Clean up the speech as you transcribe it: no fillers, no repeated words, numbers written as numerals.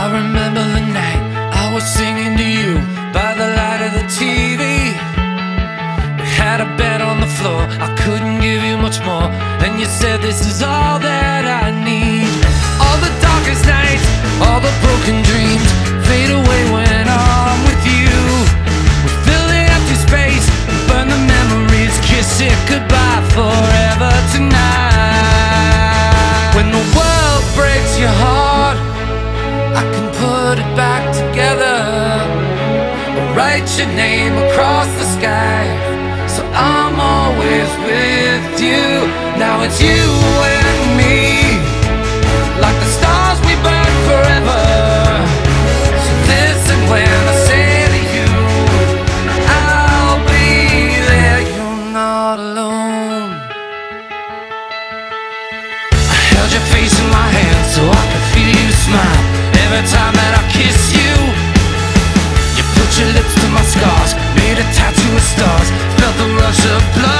remember the night I was singing to you by the light of the TV. We had a bed on the floor, I couldn't give you much more, and you said this is all that I need. All the darkest nights, all the broken dreams fade away when I'm with you. We fill the empty space, burn the memories, kiss it goodbye forever tonight. When the world breaks your heart, I can put it back together, write your name across the sky, so I'm always with you. Now it's you and me, like the stars we burn forever. So listen when I say to you, I'll be there, you're not alone. I held your face in my hand so I could feel you smile every time that I kiss you. You put your lips to my scars, made a tattoo of stars, felt the rush of blood.